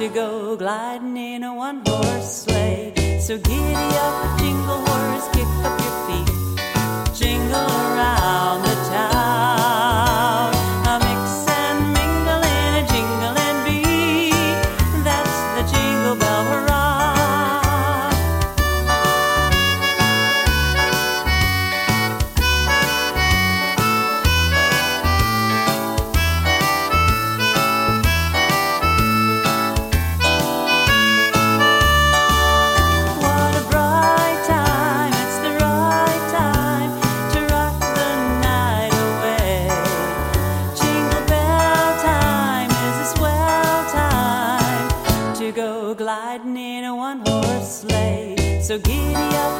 to go gliding in a one-horse sleigh. So giddy up, jingle horse, kick up your feet, jingle around the town. A mix and mingle in a jingling beat, that's the Jingle Bell Hurrah. What a bright time, it's the right time to rock the night away. Jingle bell time is a swell time to go gliding in a one-horse sleigh. So giddy up,